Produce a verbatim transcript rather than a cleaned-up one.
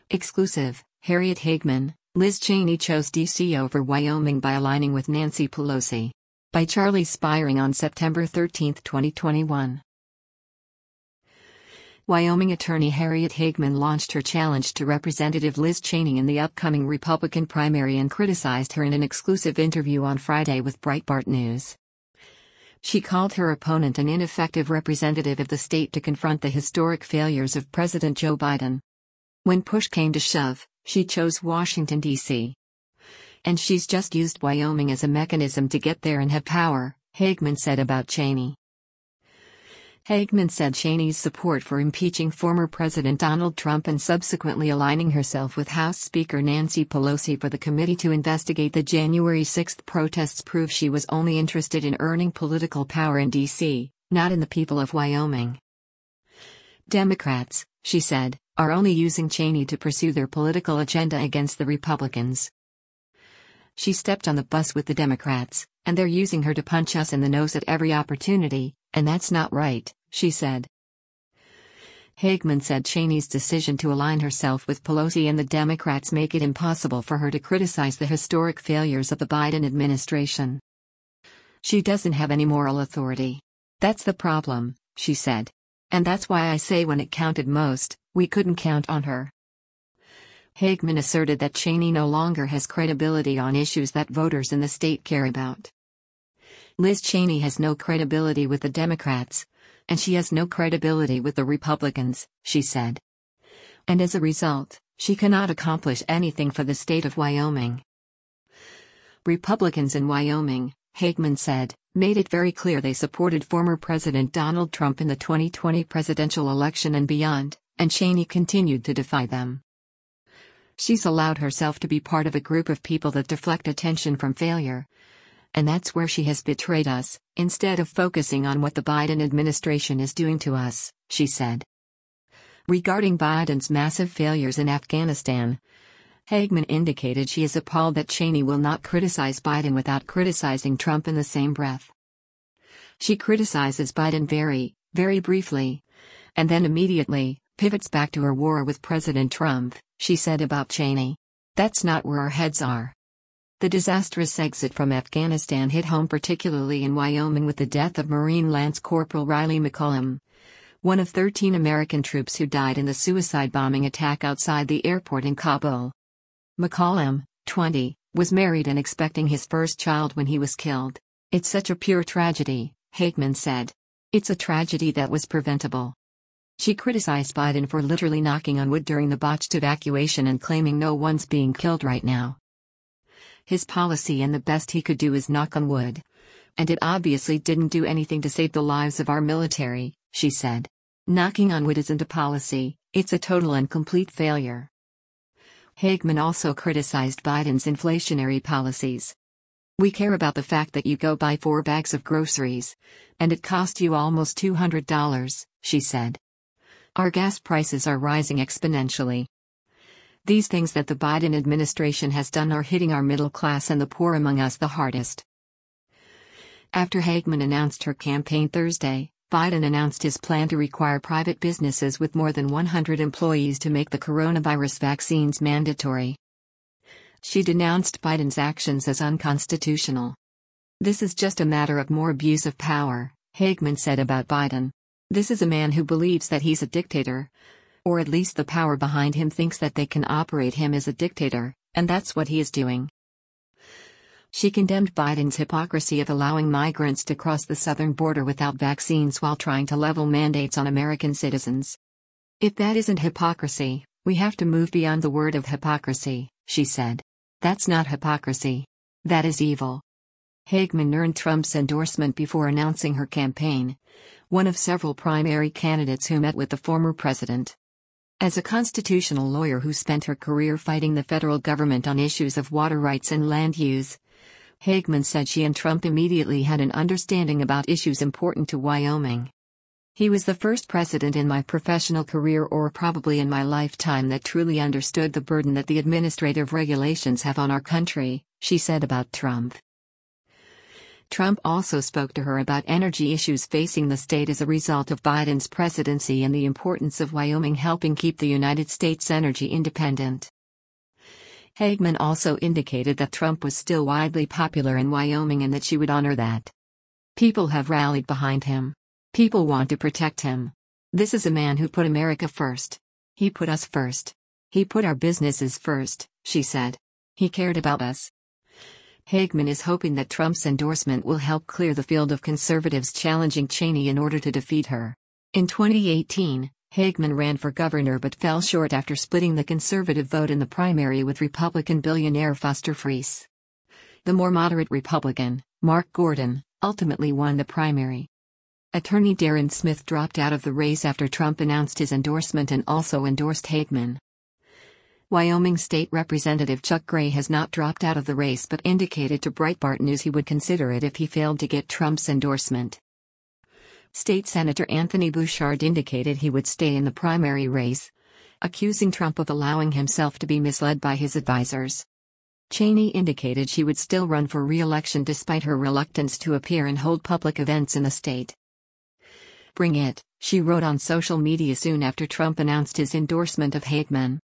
Exclusive, Harriet Hageman, Liz Cheney chose D C over Wyoming by aligning with Nancy Pelosi. By Charlie Spiring on September thirteenth, twenty twenty-one. Wyoming attorney Harriet Hageman launched her challenge to Representative Liz Cheney in the upcoming Republican primary and criticized her in an exclusive interview on Friday with Breitbart News. She called her opponent an ineffective representative of the state to confront the historic failures of President Joe Biden. When push came to shove, she chose Washington, D C And she's just used Wyoming as a mechanism to get there and have power, Hageman said about Cheney. Hageman said Cheney's support for impeaching former President Donald Trump and subsequently aligning herself with House Speaker Nancy Pelosi for the committee to investigate the January sixth protests prove she was only interested in earning political power in D C, not in the people of Wyoming. Democrats, she said, are only using Cheney to pursue their political agenda against the Republicans. She stepped on the bus with the Democrats, and they're using her to punch us in the nose at every opportunity, and that's not right, she said. Hageman said Cheney's decision to align herself with Pelosi and the Democrats make it impossible for her to criticize the historic failures of the Biden administration. She doesn't have any moral authority. That's the problem, she said. And that's why I say when it counted most, we couldn't count on her. Hageman asserted that Cheney no longer has credibility on issues that voters in the state care about. Liz Cheney has no credibility with the Democrats, and she has no credibility with the Republicans, she said. And as a result, she cannot accomplish anything for the state of Wyoming. Republicans in Wyoming, Hageman said, made it very clear they supported former President Donald Trump in the twenty twenty presidential election and beyond, and Cheney continued to defy them. She's allowed herself to be part of a group of people that deflect attention from failure. And that's where she has betrayed us, instead of focusing on what the Biden administration is doing to us, she said. Regarding Biden's massive failures in Afghanistan, Hageman indicated she is appalled that Cheney will not criticize Biden without criticizing Trump in the same breath. She criticizes Biden very, very briefly, and then immediately pivots back to her war with President Trump, she said about Cheney. That's not where our heads are. The disastrous exit from Afghanistan hit home particularly in Wyoming with the death of Marine Lance Corporal Riley McCollum, one of thirteen American troops who died in the suicide bombing attack outside the airport in Kabul. McCollum, twenty, was married and expecting his first child when he was killed. It's such a pure tragedy, Hageman said. It's a tragedy that was preventable. She criticized Biden for literally knocking on wood during the botched evacuation and claiming no one's being killed right now. His policy and the best he could do is knock on wood. And it obviously didn't do anything to save the lives of our military, she said. Knocking on wood isn't a policy, it's a total and complete failure. Hageman also criticized Biden's inflationary policies. We care about the fact that you go buy four bags of groceries, and it cost you almost two hundred dollars, she said. Our gas prices are rising exponentially. These things that the Biden administration has done are hitting our middle class and the poor among us the hardest. After Hageman announced her campaign Thursday, Biden announced his plan to require private businesses with more than one hundred employees to make the coronavirus vaccines mandatory. She denounced Biden's actions as unconstitutional. This is just a matter of more abuse of power, Hageman said about Biden. This is a man who believes that he's a dictator. Or at least the power behind him thinks that they can operate him as a dictator, and that's what he is doing. She condemned Biden's hypocrisy of allowing migrants to cross the southern border without vaccines while trying to level mandates on American citizens. If that isn't hypocrisy, we have to move beyond the word of hypocrisy, she said. That's not hypocrisy. That is evil. Hageman earned Trump's endorsement before announcing her campaign, one of several primary candidates who met with the former president. As a constitutional lawyer who spent her career fighting the federal government on issues of water rights and land use, Hageman said she and Trump immediately had an understanding about issues important to Wyoming. He was the first president in my professional career or probably in my lifetime that truly understood the burden that the administrative regulations have on our country, she said about Trump. Trump also spoke to her about energy issues facing the state as a result of Biden's presidency and the importance of Wyoming helping keep the United States energy independent. Hagman also indicated that Trump was still widely popular in Wyoming and that she would honor that. People have rallied behind him. People want to protect him. This is a man who put America first. He put us first. He put our businesses first, she said. He cared about us. Hagman is hoping that Trump's endorsement will help clear the field of conservatives challenging Cheney in order to defeat her. In twenty eighteen, Hagman ran for governor but fell short after splitting the conservative vote in the primary with Republican billionaire Foster Friess. The more moderate Republican, Mark Gordon, ultimately won the primary. Attorney Darren Smith dropped out of the race after Trump announced his endorsement and also endorsed Hagman. Wyoming State Representative Chuck Gray has not dropped out of the race but indicated to Breitbart News he would consider it if he failed to get Trump's endorsement. State Senator Anthony Bouchard indicated he would stay in the primary race, accusing Trump of allowing himself to be misled by his advisors. Cheney indicated she would still run for re-election despite her reluctance to appear and hold public events in the state. "Bring it," she wrote on social media soon after Trump announced his endorsement of Hagman.